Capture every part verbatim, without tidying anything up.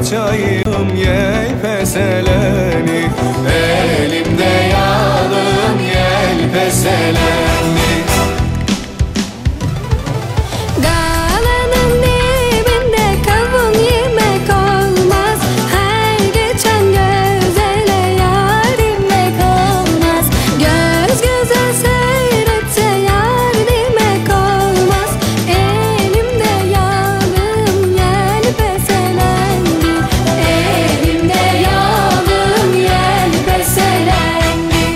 açayım yelpazeleni, elimde yalım yelpazeleni. Dağların dibinde kavun yemek olmaz, her geçen gözele yar demek olmaz. Göz göze seyretse yar demek olmaz, elimde yalım yelpazelendi, elimde yalım yelpazelendi.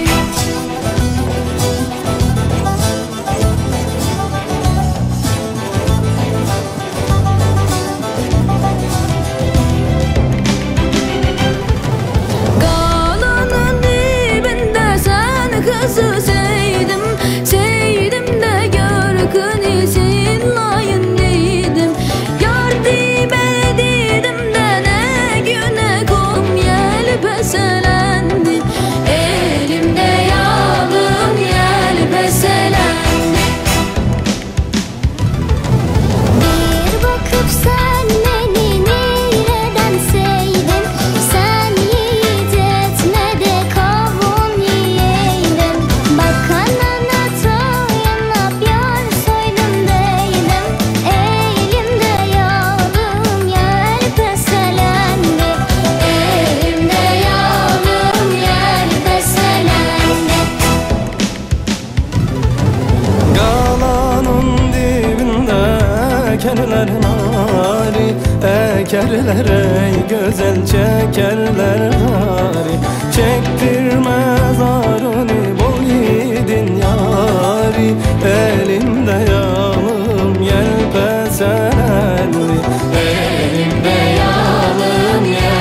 Galanın dibinde sen kızı sevdim, sevdim de görkünü sinlayın dedim. Yar dibe dedim de ne güne kum yelpazelendi, elimde yalım yelpazelendi. Bir bakıp sen beni nereden sevdin, sen yiğit etme de kavun yiyeydin. Bak anana toyanıp yar soydum deydim, elimde yalım yelpazelendi, elimde yalım yelpazelendi. Galanın dibinde ekerler nari, ekerler ey güzel çekerler nari. Çektirmez